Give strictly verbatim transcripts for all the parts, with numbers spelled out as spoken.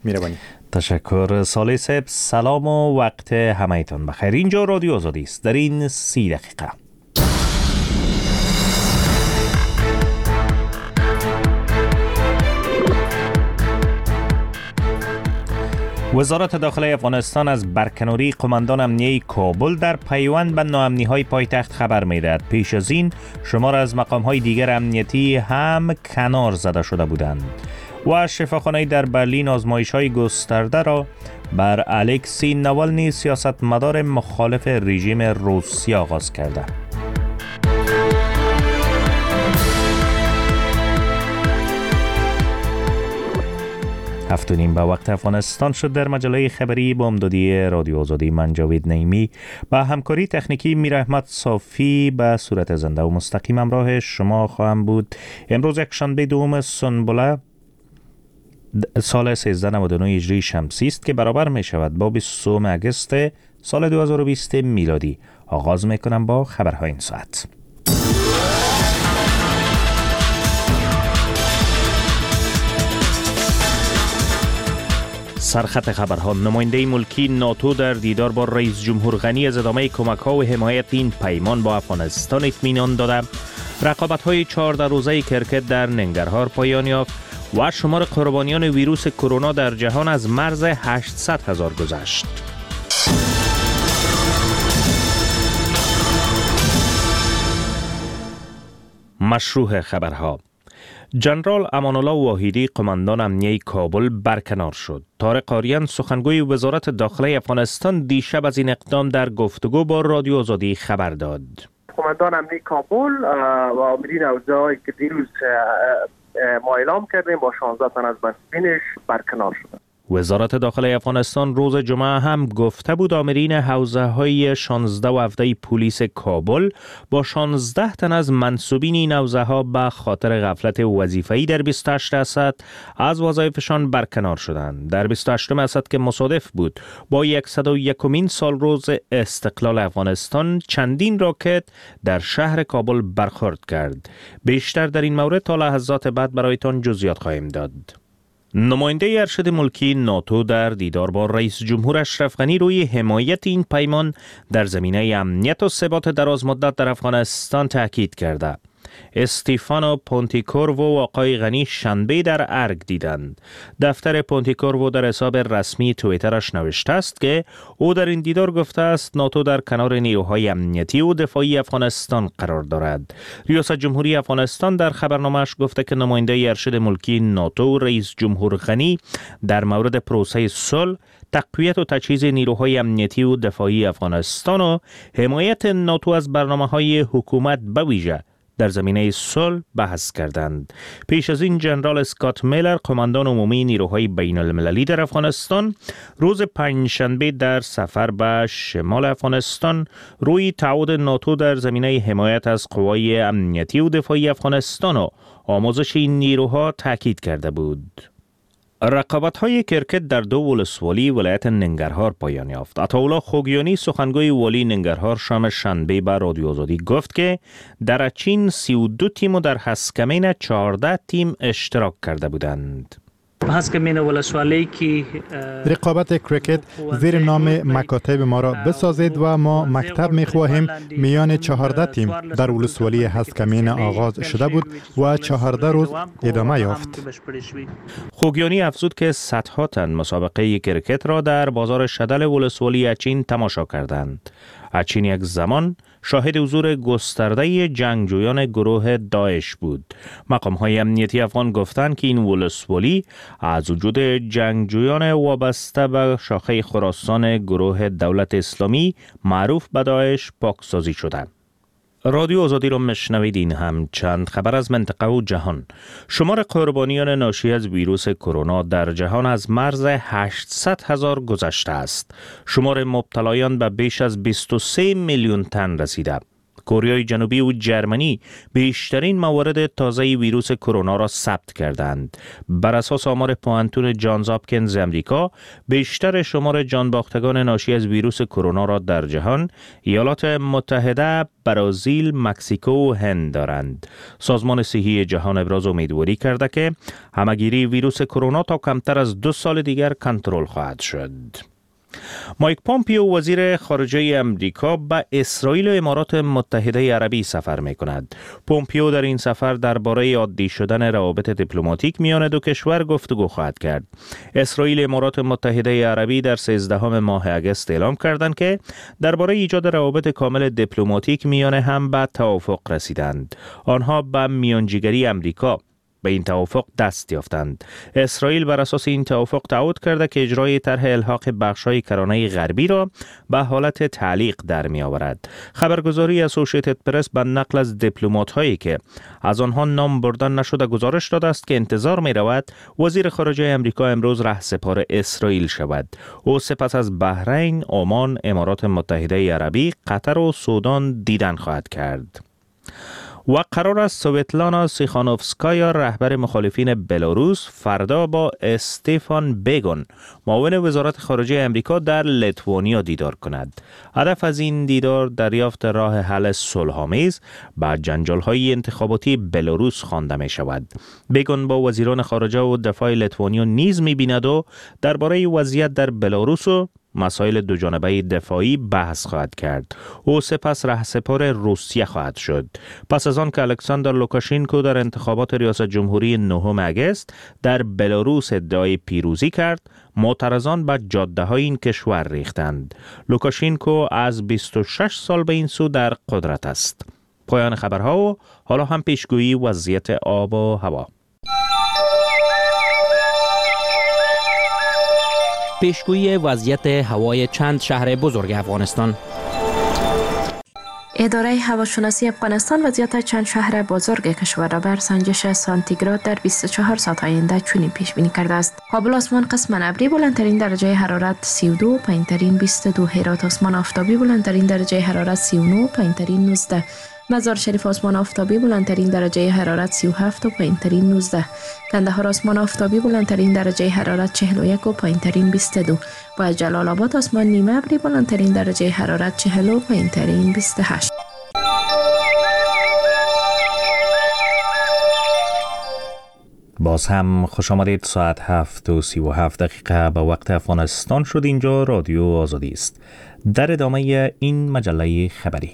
میربانی. تشکر صالح صاحب. سلام و وقت همه‌تان بخیر. اینجا رادیو آزادی است. در این سی دقیقه وزارت داخله افغانستان از برکناری قماندان امنیه کابل در پیوند به ناامنی‌های پایتخت خبر می‌دهد. پیش از این شمار از مقام‌های دیگر امنیتی هم کنار زده شده بودند. و شفاخانه در برلین آزمایش‌های گسترده را بر الکسی ناوالنی سیاستمدار مخالف رژیم روسیه آغاز کرده. هفت و نیم به وقت افغانستان شد. در مجله خبری با امدادی رادیو آزادی من جاوید نعیمی با همکاری تکنیکی میر احمد صافی به صورت زنده و مستقیم همراه شما خواهم بود. امروز یک شنبه دوم سنبله سال سیزده نود و نه هجری شمسی است که برابر می شود با بیست و سوم اگست سال دو هزار و بیست میلادی. آغاز می کنم با خبرهای این ساعت. سرخط خبرها. نماینده ملکی ناتو در دیدار با رئیس جمهور غنی از ادامه کمک‌ها و حمایت این پیمان با افغانستان اطمینان داده. رقابت‌های چهارده روزه کرکت در ننگرهار پایان یافت و شمار قربانیان ویروس کرونا در جهان از مرز هشتصد هزار گذشت. مشروع خبرها. جنرال امان الله واحدی قماندان امنیه کابل برکنار شد. طارق آریان سخنگوی وزارت داخله افغانستان دیشب از این اقدام در گفتگو با رادیو آزادی خبر داد. قماندان امنیه کابل و آمرین اوضاعی که دیروز ما اعلام کردیم با شانزده تن از مسئولینش برکنار شدند. وزارت داخله افغانستان روز جمعه هم گفته بود آمرین حوزه های شانزده و هفده پلیس کابل با شانزده تن از منصوبین این حوزه ها به خاطر غفلت وظیفه‌ای در بیست و هشت اسد از وظایفشان برکنار شدند. در بیست و هشت اسد که مصادف بود با صد و یکمین سال روز استقلال افغانستان، چندین راکت در شهر کابل برخورد کرد. بیشتر در این مورد تا لحظات بعد برایتان جزئیات خواهیم داد. نماینده ارشد ملکی ناتو در دیدار با رئیس جمهور اشرف غنی روی حمایت این پیمان در زمینه امنیت و ثبات دراز مدت در افغانستان تاکید کرده. استیفانو پونتیکورو و آقای غنی شنبه در ارگ دیدند. دفتر پونتیکورو در حساب رسمی توییترش نوشته است که او در این دیدار گفته است ناتو در کنار نیروهای امنیتی و دفاعی افغانستان قرار دارد. ریاست جمهوری افغانستان در خبرنامه‌اش گفته که نماینده ارشد ملکی ناتو رئیس جمهور غنی در مورد پروسه صلح، تقویت و تجهیز نیروهای امنیتی و دفاعی افغانستان و حمایت ناتو از برنامه‌های حکومت به ویژه در زمینه صلح بحث کردند. پیش از این جنرال اسکات میلر قماندان عمومی نیروهای بین المللی در افغانستان روز پنجشنبه در سفر به شمال افغانستان روی تعهد ناتو در زمینه حمایت از قوای امنیتی و دفاعی افغانستان و آموزش این نیروها تاکید کرده بود. رقابت‌های کرکت در دو ولسوالی ولایت ننگرهار پایان یافت. عطاالله خوگیانی سخنگوی والی ننگرهار شام شنبه به رادیو آزادی گفت که در اچین سی و دو تیم و در هسکمین چهارده تیم اشتراک کرده بودند. هسکمین ولسوالی که رقابت کرکت زیر نام مکاتب ما را بسازید و ما مکتب می خواهیم. میان چهارده تیم در ولسوالی هسکمین آغاز شده بود و چهارده روز ادامه یافت. خوگیانی افزود که صدها تن مسابقه کرکت را در بازار شدل ولسوالی اچین تماشا کردند. اچین یک زمان شاهد حضور گسترده جنگجویان گروه داعش بود. مقام‌های امنیتی افغان گفتند که این ولسوالی از وجود جنگجویان وابسته به شاخه خراسان گروه دولت اسلامی معروف به داعش پاکسازی شده. رادیو آزادی را مشنوید. این هم چند خبر از منطقه و جهان. شمار قربانیان ناشی از ویروس کرونا در جهان از مرز هشتصد هزار گذشته است. شمار مبتلایان به بیش از بیست و سه میلیون تن رسیده. کره جنوبی و جرمنی بیشترین موارد تازه ویروس کرونا را ثبت کردند. بر اساس آمار پوانتون جانز هاپکینز امریکا، بیشتر شمار جانباختگان ناشی از ویروس کرونا را در جهان ایالات متحده، برزیل، مکزیکو و هند دارند. سازمان صحی جهان ابراز امیدواری کرده که همهگیری ویروس کرونا تا کمتر از دو سال دیگر کنترل خواهد شد. مایک پومپیو وزیر خارجه امریکا به اسرائیل و امارات متحده عربی سفر می کند. پومپیو در این سفر درباره عادی شدن روابط دیپلماتیک میان دو کشور گفتگو خواهد کرد. اسرائیل و امارات متحده عربی در سیزدهم ماه اگست اعلام کردند که درباره ایجاد روابط کامل دیپلماتیک میان هم به توافق رسیدند. آنها به میانجیگری امریکا به این توافق دست یافتند. اسرائیل بر اساس این توافق تعهد کرده که اجرای طرح الحاق بخش‌های کرانه غربی را به حالت تعلیق در می آورد. خبرگزاری اسوسییتد پرس به نقل از دیپلمات‌هایی که از آنها نام بردن نشده گزارش داده است که انتظار می رود وزیر خارجه امریکا امروز رهسپار اسرائیل شود. او سپس از بحرین، عمان، امارات متحده عربی، قطر و سودان دیدن خواهد کرد. و قرار است سویتلانا سیخانوفسکایا رهبر مخالفین بلاروس فردا با استفان بیگون معاون وزارت خارجه امریکا در لیتوانیا دیدار کند. هدف از این دیدار دریافت راه حل صلح‌آمیز به جنجال‌های انتخاباتی بلاروس خوانده می شود. بیگون با وزیران خارجه و دفاع لیتوانیا نیز می بیند و درباره وضعیت در بلاروس و مسائل دوجانبه دفاعی بحث خواهد کرد. او سپس رهسپار روسیه خواهد شد. پس از آن که الکساندر لوکاشینکو در انتخابات ریاست جمهوری نهم اگست در بلاروس ادعای پیروزی کرد، معترضان به جاده‌های این کشور ریختند. لوکاشینکو از بیست و شش سال به این سو در قدرت است. پایان خبرها و حالا هم پیشگویی وضعیت آب و هوا. پیشگویی وضعیت هوای چند شهر بزرگ افغانستان. اداره هواشناسی افغانستان وضعیت چند شهر بزرگ کشور را بر سنجش سانتیگراد در بیست و چهار ساعت آینده چنین پیش بینی کرده است: کابل آسمان قسما ابری، بلندترین درجه حرارت سی و دو، پایینترین بیست و دو. هرات آسمان آفتابی، بلندترین درجه حرارت سی و نه، پایینترین نوزده. مزار شریف آسمان آفتابی، بلندترین درجه حرارت سی و هفت و پایینترین نوزده. کندهار آسمان آفتابی، بلندترین درجه حرارت چهل و یک و پایینترین بیست و دو. و جلال آباد آسمان نیمه ابری، بلندترین درجه حرارت چهل و پایینترین بیست و هشت. باز هم خوش آمدید. ساعت هفت و سی و هفت دقیقه به وقت افغانستان شد. اینجا رادیو آزادی است. در ادامه این مجله خبری.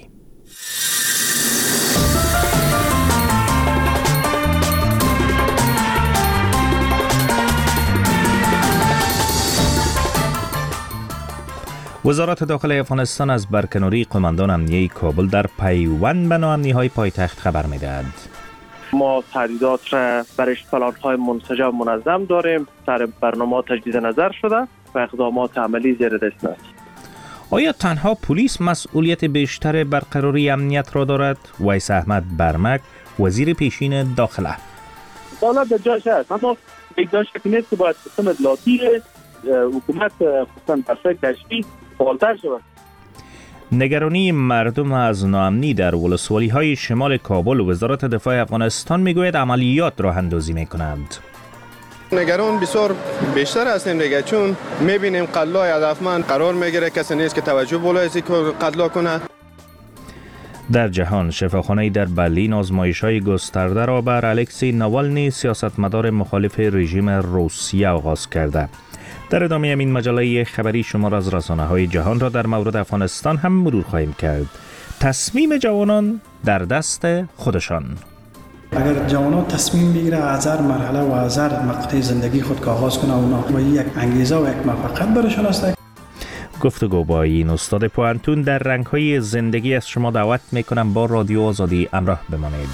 وزارت داخلی افغانستان از برکناری قماندان امنیه کابل در پیوند به ناامنی‌های پایتخت خبر می‌دهد. ما تهدیدات را برش پلان‌های منسجم منظم داریم. سر برنامه تجدید نظر شده و اقدامات عملی زیر دست است. آیا تنها پلیس مسئولیت بیشتر برقراری امنیت را دارد؟ ویس احمد برمک، وزیر پیشین داخله: حالا به جاش هست، اما یک جاش که نیست که باید سیستم اطلاعاتی حکومت خصوصا بخش کشفی فعالتر شود. نگرانی مردم از ناامنی در ولسوالی‌های شمال کابل و وزارت دفاع افغانستان میگوید عملیات راه اندازی میکنند. نگران بسیار بیشتر هستیم دیگه، چون میبینیم قتل‌های هدفمند قرار میگیره، کسی نیست که توجه بالای که قتل کنه. در جهان، شفاخانه‌ای در برلین آزمایش‌های گسترده را بر الکسی ناوالنی سیاستمدار مخالف رژیم روسیه آغاز کرده. در ادامه این مجله خبری شما را از رسانه‌های جهان را در مورد افغانستان هم مرور خواهیم کرد. تصمیم جوانان در دست خودشان. اگر جوانان تصمیم بگیره از هر مرحله و از هر مقطع زندگی خود که آغاز کنه، اونا و یک انگیزه و یک موفقیت برشان است. گفتگو با این استاد پوانتون در رنگ‌های زندگی از شما دعوت می‌کنم با رادیو آزادی همراه بمانید.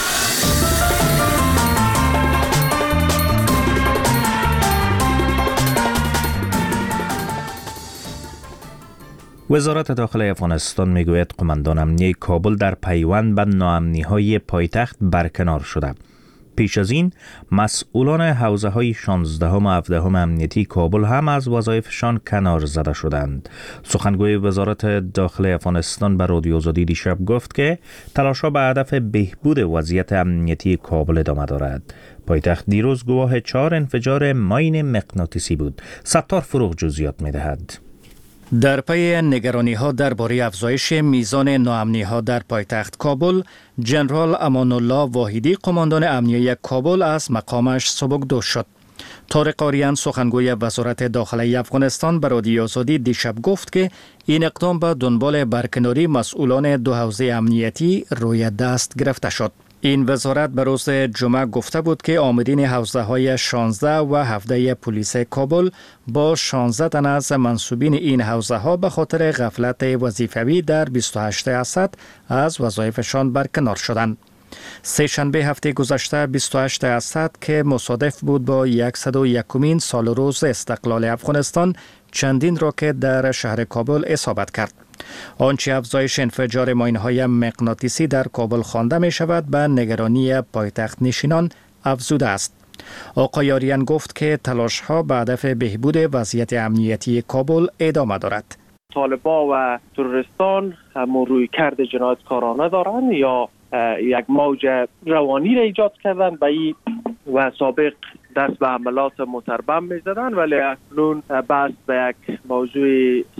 وزارت داخلی افغانستان میگوید قماندان امنیه کابل در پیوند به ناامنی‌های پایتخت برکنار شده. پیش از این مسئولان حوزه های شانزده و هفده امنیتی کابل هم از وظایفشان کنار زده شدند. سخنگوی وزارت داخلی افغانستان به رادیو آزادی دیشب گفت که تلاش‌ها به هدف بهبود وضعیت امنیتی کابل ادامه دارد. پایتخت دیروز گواه چهار انفجار ماین مغناطیسی بود. ستار فروغ جزئیات می‌دهد. در پی نگرانی ها درباره افزایش میزان ناامنی ها در پایتخت کابل، جنرال امان الله واحدی قماندان امنیه کابل از مقامش سبکدوش شد. طارق آریان سخنگوی وزارت داخلی افغانستان به رادیو آزادی دیشب گفت که این اقدام به دنبال برکناری مسئولان دو حوزه امنیتی روی دست گرفته شد. این وزارت به روز جمعه گفته بود که آمرین حوزه های شانزده و هفده پلیس کابل با شانزده تن از منصوبین این حوزه ها به خاطر غفلت وظیفوی در بیست و هشت اسد از وظایفشان برکنار شدند. سه شنبه هفته گذشته بیست و هشت اسد که مصادف بود با صد و یکمین سال روز استقلال افغانستان چندین راکت در شهر کابل اصابت کرد. آنچه افزایش انفجار ماین‌های مغناطیسی در کابل خوانده می شود به نگرانی پایتخت نشینان افزوده است. آقای آریان گفت که تلاش‌ها به هدف بهبود وضعیت امنیتی کابل ادامه دارد. طالبان و تروریستان هم روی کرد جنایتکارانه دارند یا یک موج روانی را ایجاد کردن به این و سابق دست به حملات متربم می زدن، ولی اکنون بحث به یک موضوع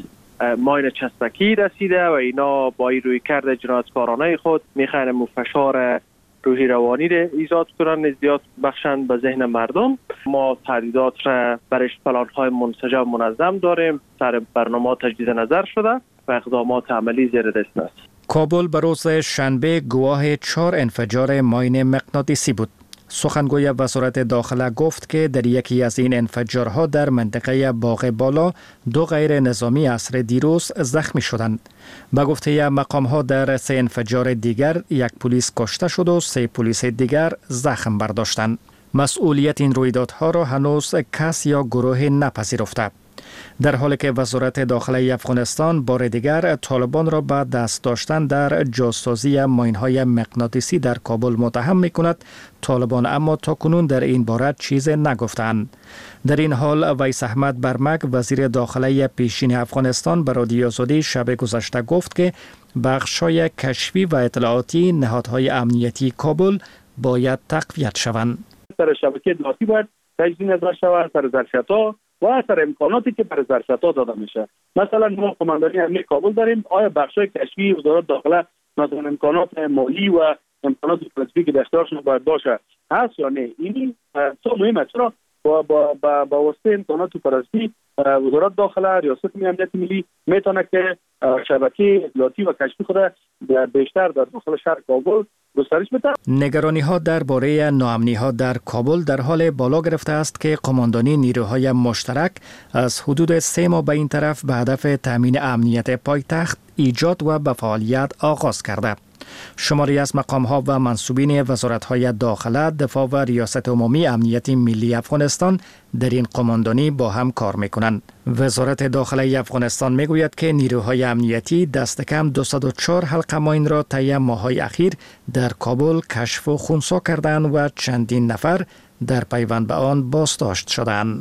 ماین چسبکی رسیده و اینا با این روی کرد جنایتکارانه خود میخواین فشار روحی روانی را ایجاد کنن، زیاد بخشند به ذهن مردم. ما تهدیدات را برش پلان‌های منسجم و منظم داریم، سر برنامه تجدید نظر شده و اقدامات عملی زیر دست است. کابل به روز شنبه گواه چهار انفجار ماین مغناطیسی بود. سخنگوی وزارت داخله گفت که در یکی از این انفجارها در منطقه باغ بالا دو غیر نظامی عصر دیروز زخمی شدند. به گفته مقام‌ها در سه انفجار دیگر یک پلیس کشته شد و سه پلیس دیگر زخم برداشتند. مسئولیت این رویدادها را هنوز کس یا گروه نپذیرفته. در حالی که وزارت داخلی افغانستان بار دیگر طالبان را به دست داشتن در جاسازی ماین‌های مغناطیسی در کابل متهم می‌کند، طالبان اما تاکنون در این باره چیز نگفتند. در این حال ویس احمد برمک وزیر داخلی پیشین افغانستان به رادیو آزادی شب گذشته گفت که بخش‌های کشفی و اطلاعاتی نهادهای امنیتی کابل باید تقویت شوند. سر شبکه اطلاعاتی باید تجدید نظر شود، سر ظرفیت‌ها و اثر امکاناتی که برای ظرفیت‌ها داده میشه. مثلا ما قماندانی امنیت کابل داریم، آیا بخشای کشفی وزارت داخله مثلا امکانات مالی و امکانات فلسفی که در اختیارشون باید باشه هست یا نه؟ این تو مهمه، چرا با با با, با واسطه امکانات فلسفی وزارت داخله ریاست امنیت ملی میتونه که شبکه اطلاعاتی و کشفی خود بیشتر در داخل شهر کابل گسترش بده. نگرانی ها درباره ناامنی ها در کابل در حال بالا گرفته است که قماندانی نیروهای مشترک از حدود سه ماه به این طرف به هدف تامین امنیت پایتخت ایجاد و به فعالیت آغاز کرده. شماری از مقام‌ها و منصوبین وزارت‌های داخله، دفاع و ریاست عمومی امنیت ملی افغانستان در این قماندانی با هم کار می‌کنند. وزارت داخله افغانستان می‌گوید که نیروهای امنیتی دست کم دویست و چهار حلقه ماین را طی ماه‌های اخیر در کابل کشف و خنثی کردند و چندین نفر در پیوند به آن بازداشت شدند.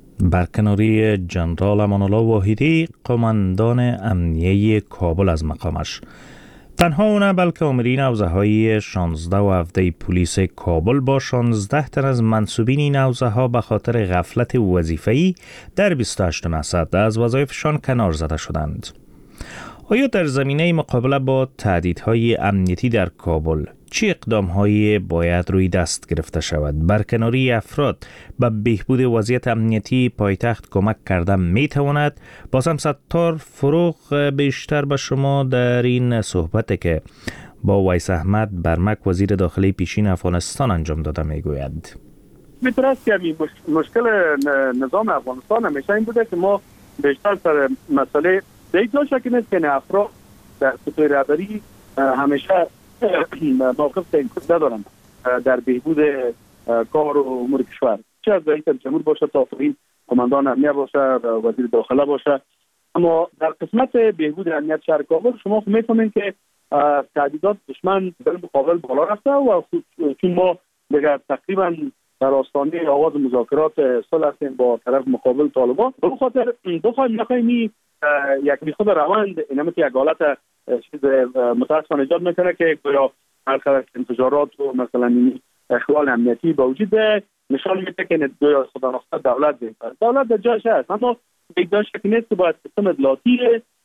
برکناری جنرال امان الله واحدی قماندان امنیه کابل از مقامش. تنها او نه بلکه آمرین حوزه های شانزده و هفده پلیس کابل با شانزده تن از منصوبین این حوزه ها به خاطر غفلت وظیفه‌ای در بیست و هشت اسد از وظایفشان کنار زده شدند. آیا در زمینه مقابله با تهدیدهای امنیتی در کابل چه اقدام‌هایی باید روی دست گرفته شود؟ برکناری افراد به بهبود وضعیت امنیتی پایتخت کمک کرده می‌تواند؟ بازم ستار فروغ بیشتر به شما در این صحبت که با ویس احمد برمک وزیر داخلی پیشین افغانستان انجام داده میگوید. میتونه است که مشکل نظام افغانستان همیشه این بوده که ما بیشتر سر مسئله دیگه شکل نیست که افراد در سطح رهبری همیشه موقف تعیین کننده دارند در بهبود کار و امور کشور، چه از رئیس جمهور باشه تا پایین قماندان امنیت باشه، وزیر داخله باشه. اما در قسمت بهبود امنیت شهر کابل شما میفهمید که تهدیدات دشمن در مقابل بالا رفته و چون ما دیگر تقریبا در آستانه آغاز مذاکرات صلح هستیم با طرف مقابل طالبان. به خاطر بخوایم نخوایم یک بیخود روند اینم یک حالت چیز متاسفانه ایجاد میکنه که گویا هر قدر انتظارات و مثلا اخلال امنیتی با وجود نشان میده که گویا خدا نخواهد دولت ده. دولت در جایش هست، اما یک جایش که نیست که باید سیستم اطلاعاتی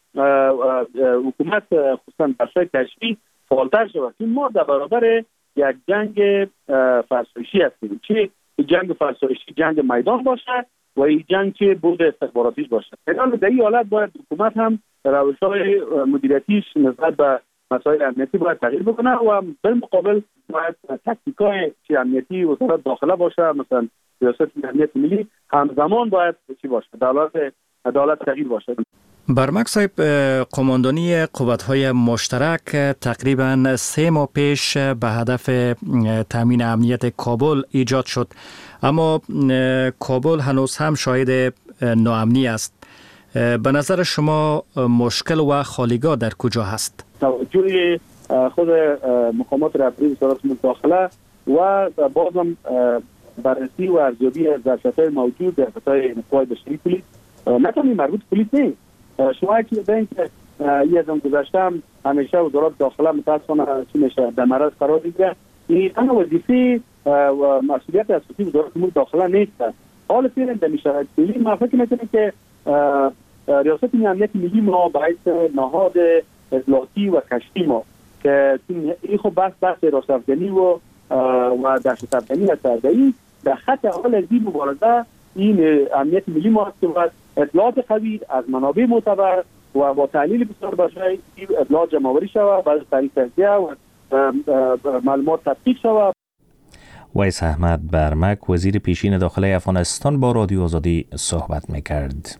حکومت خصوصا بخشای کشفی فعالتر شود. این ما در برابر یک جنگ فرسایشی هستیم، چه جنگ فرسایشی جنگ میدان باشه و این جنگ که بود استخباراتیش باشه. در این حالت باید حکومت هم روش‌های مدیریتیش نسبت به مسائل امنیتی باید تغییر بکنه و بالمقابل باید تکتیکای چی امنیتی وزارت داخله باشه، مثلا سیاست امنیت ملی همزمان باید چی باشه، دولت عدالت تغییر باشه. برمک صاحب، قماندانی قوت‌های مشترک تقریباً سه ماه پیش به هدف تامین امنیت کابل ایجاد شد، اما کابل هنوز هم شاهد ناامنی است. به نظر شما مشکل و خالیگاه در کجا هست؟ توجه خود مقامات رهبری وزارت داخله و بازم بررسی و ارزیابی ظرفیت‌های موجود در سطح قوای بشری پلیس، نه تنها مربوط پلیس نیست. شما که ببینید که یه زمان گذاشتم همیشه وزارت داخله متاسفانه چی میشه در معرض قرار میگیره. این اما وظیفه و مسئولیت اساسی وزارت امور داخله نیست. حال فعلا در شرایط فعلی ما فکر می‌کنیم که ریاست امنیت ملی ما باید نهاد اطلاعاتی و کشفی ما که این خب بس بس راست افغانی و و دهشت افغانی هست، در خط اول از این مبارزه این امنیت ملی ما هست که باید اطلاعات قوی از منابع معتبر و با تحلیل بسیار باشه اطلاعات جمع‌آوری شود، بعد طریق تجزیه و معلومات تطبیق شود. ویس احمد برمک، وزیر پیشین داخلی افغانستان، با رادیو آزادی صحبت می‌کرد.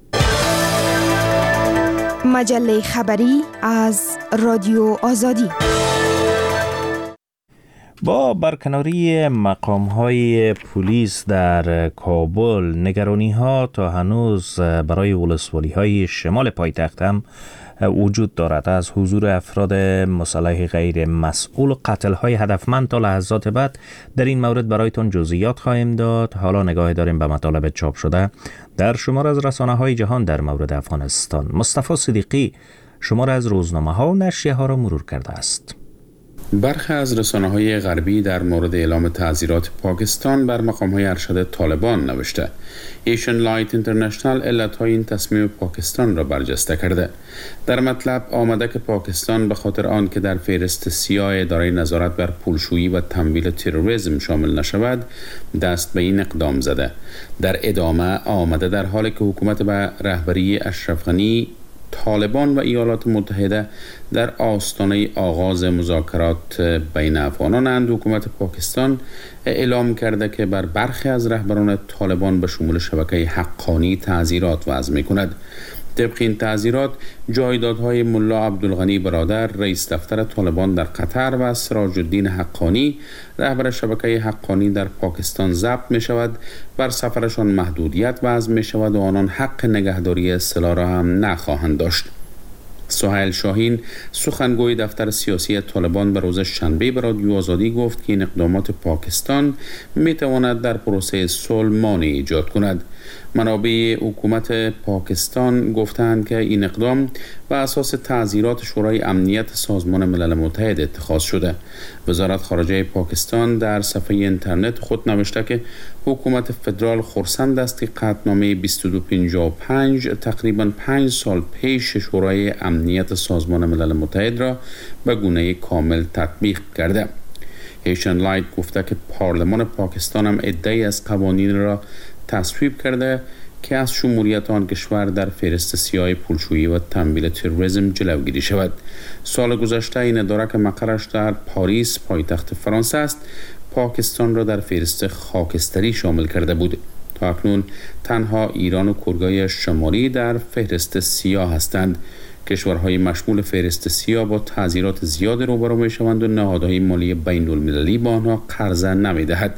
مجله خبری از رادیو آزادی. با برکناری مقام‌های پلیس در کابل، نگرانی‌ها تا هنوز برای ولسوالی‌های شمال پایتخت هم وجود دارد. از حضور افراد مسلح غیر مسئول قتل‌های هدفمند تا لحظات بعد در این مورد برایتان جزئیات خواهیم داد. حالا نگاه داریم به مطالب چاپ شده در شمار از رسانه‌های جهان در مورد افغانستان. مصطفی صدیقی شمار از روزنامه‌ها و نشریه‌ها را مرور کرده است. برخی از رسانه‌های غربی در مورد اعلام تعزیرات پاکستان بر مقام‌های ارشد طالبان نوشته. ایشن لایت اینترنشنال علت‌های این تصمیم پاکستان را برجسته کرده. در مطلب آمده که پاکستان به خاطر آن که در فهرست سیاه اداره نظارت بر پولشویی و تمویل تروریسم شامل نشود، دست به این اقدام زده. در ادامه آمده در حالی که حکومت به رهبری اشرف غنی، طالبان و ایالات متحده در آستانه آغاز مذاکرات بین افغانانند، حکومت پاکستان اعلام کرده که بر برخی از رهبران طالبان به شمول شبکه حقانی تعزیرات وضع می‌کند. طبق این تعزیرات جایدادهای ملا عبدالغنی برادر، رئیس دفتر طالبان در قطر، و سراج الدین حقانی، رهبر شبکه حقانی در پاکستان ضبط می شود. بر سفرشان محدودیت وضع می شود و آنان حق نگهداری سلاح را هم نخواهند داشت. سهیل شاهین، سخنگوی دفتر سیاسی طالبان، به روز شنبه به رادیو آزادی گفت که این اقدامات پاکستان می تواند در پروسه صلح مانع ایجاد کند. منابع حکومت پاکستان گفتند که این اقدام بر اساس تعزیرات شورای امنیت سازمان ملل متحد اتخاذ شده. وزارت خارجه پاکستان در صفحه اینترنت خود نوشته که حکومت فدرال خرسند است که قطعنامه بیست و دو پنجاه و پنج تقریباً پنج سال پیش شورای امنیت سازمان ملل متحد را به گونه کامل تطبیق کرده. هیشن لایت گفته که پارلمان پاکستان هم عده‌ای از قوانین را تصویب کرده که از شمولیت آن کشور در فهرست سیاه پولشویی و تمویل تروریسم جلوگیری شود. سال گذشته این اداره که مقرش در پاریس، پایتخت فرانسه است، پاکستان را در فهرست خاکستری شامل کرده بود. تا اکنون تنها ایران و کره شمالی در فهرست سیاه هستند. کشورهای مشمول فهرست سیاه با تعزیرات زیاد روبرو می‌شوند و نهادهای مالی بین المللی با آنها قرضه نمی‌دهد.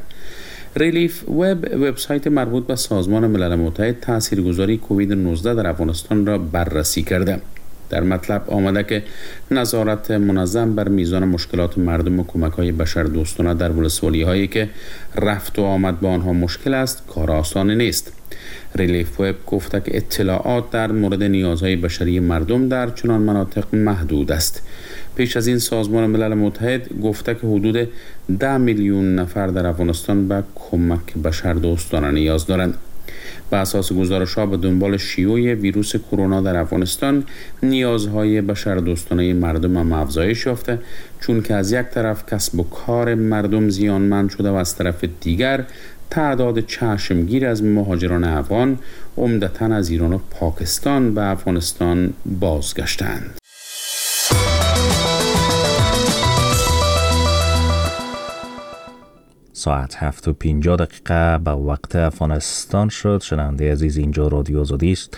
ریلیف وب، وبسایت مربوط به سازمان ملل متحد، تاثیرگذاری کووید نوزده در افغانستان را بررسی کرده. در مطلب آمده که نظارت منظم بر میزان مشکلات مردم و کمک‌های بشردوستانه در ولسوالی‌هایی که رفت و آمد با آنها مشکل است کار آسانی نیست. ریلیف وب گفته که اطلاعات در مورد نیازهای بشری مردم در چنان مناطق محدود است. پیش از این سازمان ملل متحد گفته که حدود ده میلیون نفر در افغانستان به کمک بشردوستانه نیاز دارند. به اساس گزارش‌ها به دنبال شیوع ویروس کرونا در افغانستان نیازهای بشردوستانه مردم هم افزایش یافته، چون که از یک طرف کسب و کار مردم زیانمند شده و از طرف دیگر تعداد چشمگیر از مهاجران افغان عمدتاً از ایران و پاکستان به افغانستان بازگشتند. ساعت هفت و پنجاه دقیقه به وقت افغانستان شد. شنونده عزیز، اینجا رادیو آزادی است.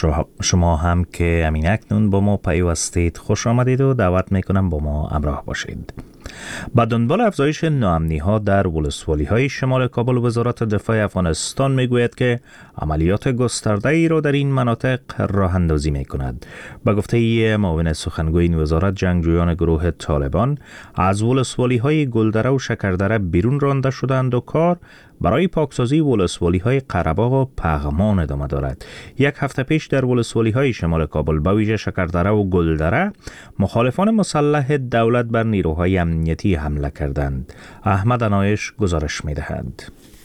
شما هم که همین اکنون با ما پیوستید خوش آمدید و دعوت میکنم با ما همراه باشید. با دنبال افزایش ناامنی ها در ولسوالی های شمال کابل، وزارت دفاع افغانستان میگوید که عملیات گسترده ای را در این مناطق راه اندازی می کند. به گفته معاون سخنگوی این وزارت، جنگجویان گروه طالبان از ولسوالی های گلدره و شکردره بیرون رانده شدند و کار برای پاکسازی ولسوالی های قره‌باغ و پغمان ادامه دارد. یک هفته پیش در ولسوالی های شمال کابل به ویژه شکردره و گلدره مخالفان مسلح دولت بر نیروهای امنیتی حمله کردند. احمد عنایش گزارش می‌دهد.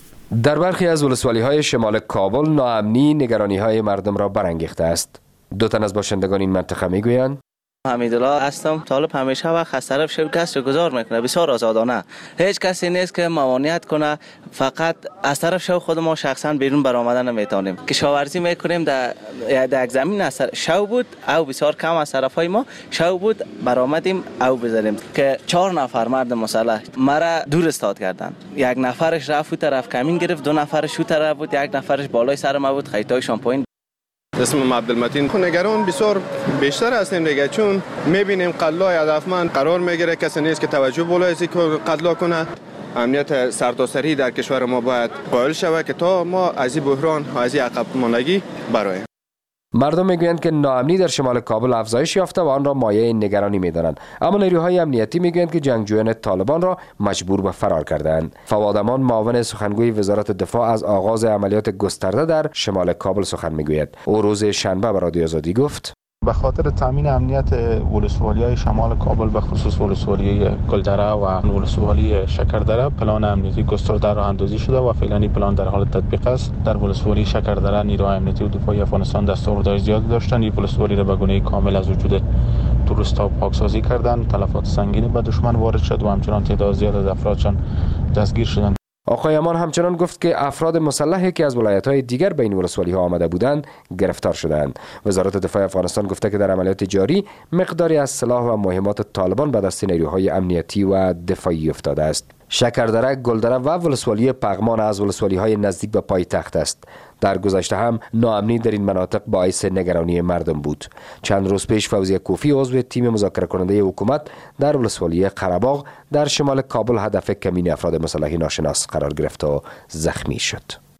در برخی از ولسوالی های شمال کابل ناامنی نگرانی های مردم را برانگیخته است. دو تن از باشندگان این منطقه میگویند: حمیدالله هستم. طالب همیشه وقت از طرف شکست رو گذار میکنه، بسیار آزادانه. هیچ کسی نیست که ممانعت کنه. فقط از طرف شو خود ما شخصا بیرون برآمدن نمیتونیم. کشاورزی میکنیم در در زمین از شو بود او بسیار کم از طرفای ما شو بود برآمدیم او بزنیم که چهار نفر مرد مسلح مرا دور استاد کردن. یک نفرش رفت طرف کمین گرفت، دو نفرش شو طرف بود، یک نفرش بالای سر ما بود، خیطایشان پایین. اسمم عبدالمتین. نگران بسیار بیشتر هستیم دیگه، چون میبینیم قتلای هدفمند قرار میگیره، کسی نیست که توجه بالای که قتل کنه. امنیت سرتاسری در کشور ما باید قائل شود که تا ما از این بحران و از این عقب ماندگی برآییم. مردم میگویند که ناامنی در شمال کابل افزایش یافته و آن را مایه نگرانی میدانند، اما نیروهای امنیتی میگویند که جنگجویان طالبان را مجبور به فرار کردند. فواد امان، معاون سخنگوی وزارت دفاع، از آغاز عملیات گسترده در شمال کابل سخن میگوید. او روز شنبه به رادیو آزادی گفت: به خاطر تامین امنیت ولسوالی‌های شمال کابل، به خصوص ولسوالی گلدره و ولسوالی شکردره، پلان امنیتی گسترده راه اندازی شده و فعلا این پلان در حال تطبیق است. در ولسوالی شکردره نیروهای امنیتی و دفاعی افغانستان دستاوردهای زیادی داشتند. این ولسوالی را به گونه کامل از وجود تروریست‌ها پاکسازی کردند. تلفات سنگینی به دشمن وارد شد و همچنان تعداد زیاد از افرادشان دستگیر شدند. آقای امان همچنان گفت که افراد مسلحی که از ولایت‌های دیگر به این ولسوالی‌ها آمده بودند گرفتار شدند. وزارت دفاع افغانستان گفته که در عملیات جاری مقداری از سلاح و مهمات طالبان به دست نیروهای امنیتی و دفاعی افتاده است. شکردره، گلدره و ولسوالی پغمان از ولسوالی‌های نزدیک به پایتخت است. در گذشته هم ناامنی در این مناطق باعث نگرانی مردم بود. چند روز پیش فوزیه کوفی، عضو تیم مذاکره کننده حکومت در ولسوالی قره‌باغ در شمال کابل، هدف کمین افراد مسلح ناشناس قرار گرفت و زخمی شد.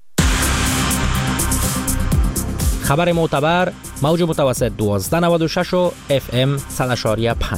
خبر معتبر، موج متوسط دوازده نود و شش و اف ام صد و پنج.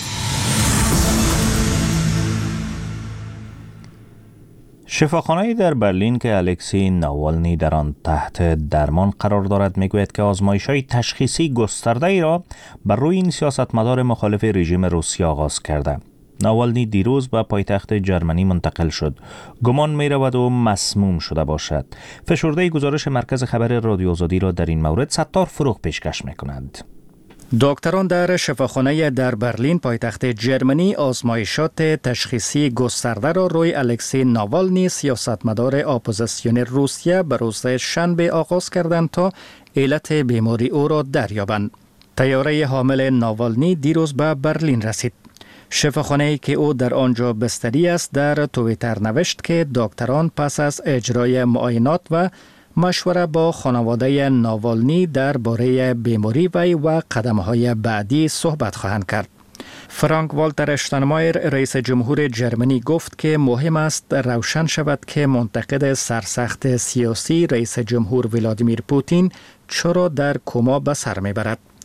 شفاخانه‌ای در برلین که الکسی ناوالنی در آن تحت درمان قرار دارد میگوید که آزمایش‌های تشخیصی گسترده‌ای را بر روی این سیاستمدار مخالف رژیم روسیه آغاز کرده. ناوالنی دیروز به پایتخت جرمنی منتقل شد. گمان می‌رود او مسموم شده باشد. فشرده گزارش مرکز خبر رادیو آزادی را در این مورد ستار فروغ پیشکش می‌کند. دکتران در شفاخانه در برلین پایتخت جرمنی آزمایشات تشخیصی گسترده را روی الکسی ناوالنی، سیاستمدار اپوزیسیون روسیه، به روز شنبه آغاز کردند تا علت بیماری او را دریابند. طیاره حامل ناوالنی دیروز به برلین رسید. شفاخانه‌ای که او در آنجا بستری است در توییتر نوشت که دکتران پس از اجرای معاینات و مشوره با خانواده ناوالنی درباره بیماری وی و قدم‌های بعدی صحبت خواهند کرد. فرانک والتر اشتاینمایر، رئیس جمهور جرمنی، گفت که مهم است روشن شود که منتقد سرسخت سیاسی رئیس جمهور ولادیمیر پوتین چرا در کما به سر میبرد.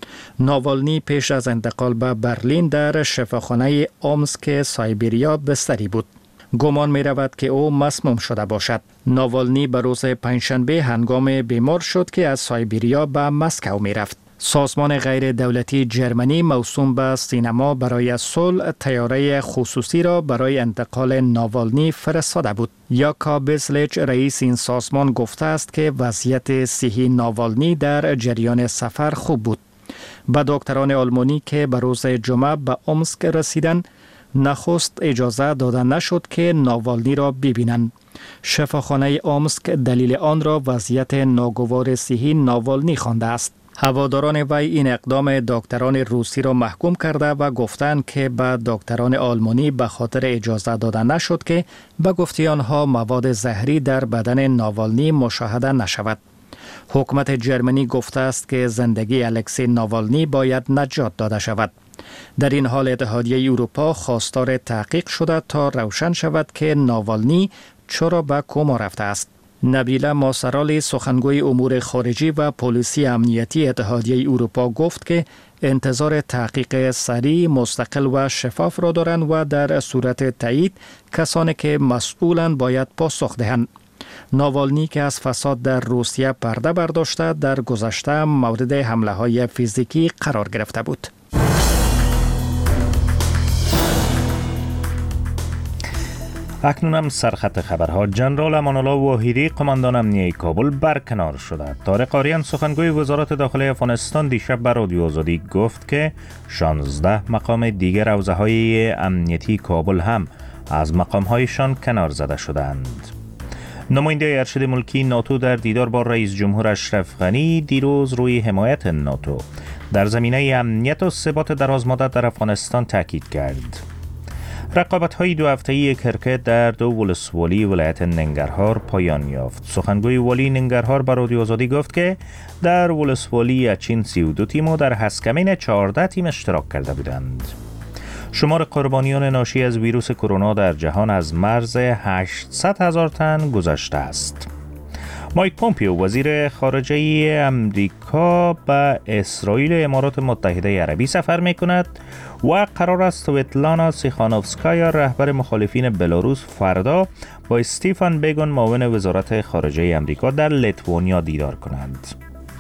ناوالنی پیش از انتقال به برلین در شفاخانه اومسک سایبریا بستری بود. گمان می رود که او مسموم شده باشد. ناوالنی به روز پنجشنبه هنگام بیمار شد که از سایبریا به مسکو می رفت. سازمان غیر دولتی جرمنی موسوم به سینما برای صلح طیاره خصوصی را برای انتقال ناوالنی فرستاده بود. یاکا بیسلیچ رئیس این سازمان گفته است که وضعیت صحی ناوالنی در جریان سفر خوب بود. به دکتران آلمانی که به روز جمعه به اومسک رسیدند نخست اجازه داده نشد که ناوالنی را ببینند. شفاخانه اومسک دلیل آن را وضعیت ناگوار صحی ناوالنی خوانده است. هواداران وی این اقدام دکتران روسی را محکوم کرده و گفتند که به دکتران آلمانی به خاطر اجازه داده نشد که به گفته آنها مواد زهری در بدن ناوالنی مشاهده نشود. حکومت جرمنی گفته است که زندگی الکسی ناوالنی باید نجات داده شود. در این حال اتحادیه اروپا خواستار تحقیق شده تا روشن شود که ناوالنی چرا به کما رفته است. نبیله ماسرالی سخنگوی امور خارجی و پلیسی امنیتی اتحادیه اروپا گفت که انتظار تحقیق سریع، مستقل و شفاف را دارند و در صورت تایید کسانی که مسئولند باید پاسخ دهند. ناوالنی که از فساد در روسیه پرده برداشته در گذشته مورد حمله های فیزیکی قرار گرفته بود. اکنون هم سرخط خبرها. جنرال امان الله واحدی قماندان امنیه کابل برکنار شده. طارق آریان سخنگوی وزارت داخلی افغانستان دیشب به رادیو آزادی گفت که شانزده مقام دیگر حوزه‌های امنیتی کابل هم از مقام‌هایشان کنار زده شدند. نماینده ارشد ملکی ناتو در دیدار با رئیس جمهور اشرف غنی دیروز روی حمایت ناتو در زمینه امنیت و ثبات درازمدت در افغانستان تاکید کرد. رقابت‌های دو هفته‌ای کرکت در دو ولسوالی ولایت ننگرهار پایان یافت. سخنگوی والی ننگرهار به رادیو آزادی گفت که در ولسوالی اچین سی و دو تیم و در هسکمین چهارده تیم اشتراک کرده بودند. شمار قربانیان ناشی از ویروس کرونا در جهان از مرز هشتصد هزار تن گذشته است. مایک پومپیو وزیر خارجه امریکا به اسرائیل و امارات متحده عربی سفر می کند و قرار است سویتلانا سیخانوفسکایا رهبر مخالفین بلاروس فردا با استیفان بیگون معاون وزارت خارجه امریکا در لیتوانیا دیدار کنند.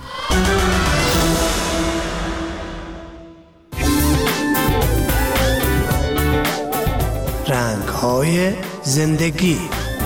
رنگ‌های زندگی.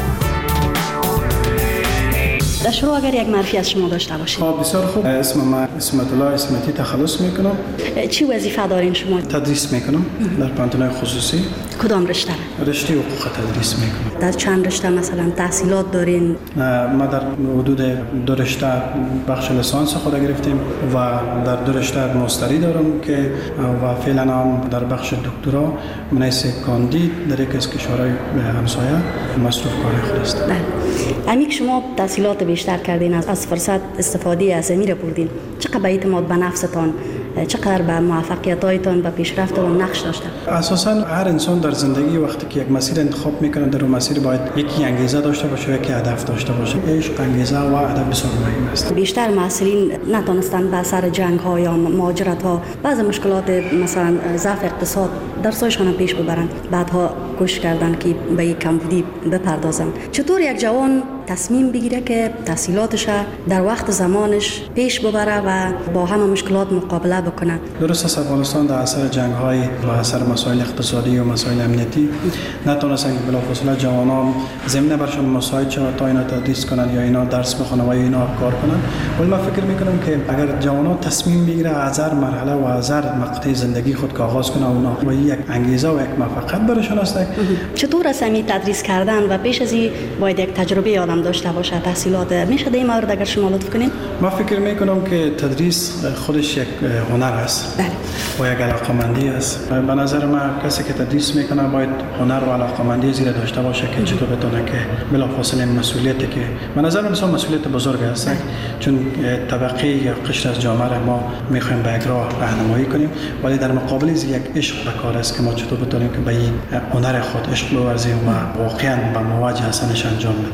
در شروع اگر یک معرفی از شما داشته باشید. بسیار خوب. اسم من اسمت الله اسمتی تخلص میکنم. چی وظیفه دارین شما؟ تدریس میکنم در پانتونای خصوصی. کدام رشته؟ رشته حقوق تدریس میکنم. در چند رشته مثلا تحصیلات دارین؟ ما در حدود دو رشته بخش لیسانس خود گرفتیم و در دو رشته ماستری دارم که و فعلا هم در بخش دکترا منیس کاندید در یک از کشورهای همسایه مصروف کار خود است. بله. امیک شما تحصیلات بیشتر کردین، از فرصت استفاده از امیر بردین. چقدر به اعتماد به نفستان، چقدر به موفقیت‌هایتان و پیشرفتتان نقش داشته؟ اساساً هر انسان در زندگی وقتی که یک مسیر انتخاب میکنه در اون مسیر باید یکی انگیزه داشته باشه و یکی هدف داشته باشه. عشق، انگیزه و هدف بسیار مهم است. بیشتر محصلین نتونستن به اثر جنگ‌ها یا مهاجرت‌ها بعض مشکلات مثلا ضعف اقتصاد درسایشان پیش ببرن، بعدها کوشش کردن که به یک کمبودی بپردازن. چطور یک جوان تصمیم بگیره که تحصیلاتش در وقت زمانش پیش ببره و با همه مشکلات مقابله بکنه؟ درست است افغانستان در اثر جنگ‌های و اثر مسائل اقتصادی و مسائل امنیتی نتونستن که بلافاصله جوانان زمینه برشون مساعد شود تا اینا تدریس کنن یا اینا درس بخونن و اینا کار کنن. ولی من فکر میکنم که اگر جوانان تصمیم بگیره از هر مرحله و از هر مقطع زندگی خود که آغاز کنه اونا و یک انگیزه و یک موفقیت برشون است. چطور است می تدریس کردن و پیش از این باید یک تجربه آدم داشته باشه تحصیلات؟ میشه در این مورد اگر شما لطف کنین؟ من فکر میکنم که تدریس خودش یک هنر است. بله. و یک علاقمندی است. به نظر من کسی که تدریس میکنه باید هنر و علاقمندی زیر داشته باشه که چطور بتونه که بلافاصله مسئولیتی که به نظر من مسئولیت بزرگ است، چون طبقه یا قشر از جامعه ما میخوایم به یک راه راهنمایی کنیم، ولی در مقابل یک عشق به کار است که ما چطور بتونیم که به این هنر خود عشق بورزیم و واقعا به مواجه هستنش انجام بدیم. چی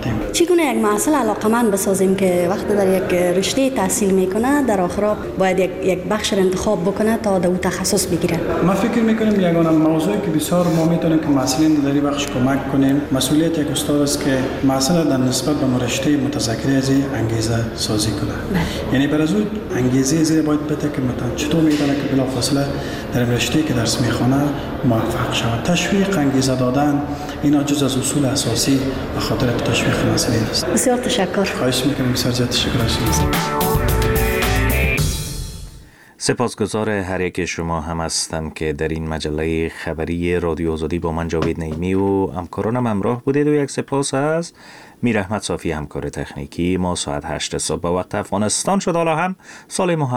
چگونه یک محصل علاقمند بسازیم که وقتی در یک رشته تحصیل میکنه در آخر باید یک یک بخش را انتخاب بکنه تا در اون تخصص بگیره. ما فکر میکنیم یگانه موضوعی که بسیار ما میتونیم که محصلین در این بخش کمک کنیم مسئولیت یک استاد است که محصل در نسبت به رشته متذکر از انگیزه سازی کنه. یعنی بر از اون انگیزه زیر باید بده که مثلا چطور میتونه که بلافاصله در رشته که درس میخونه موفق شود. تشویق، انگیزه دادن اینا جز از اصول اساسی به خاطر تشویق مسئله است. بسیار تشکر. خواهش میکنم. بسیار زیاد تشکر از شما. سپاسگزار هر یک شما هم هستم که در این مجله خبری رادیو آزادی با من جاوید نعیمی و همکارانم همراه بودید و یک سپاس از میر احمد صافی همکار تکنیکی ما. ساعت هشت صبح به وقت افغانستان شد. حالا هم سال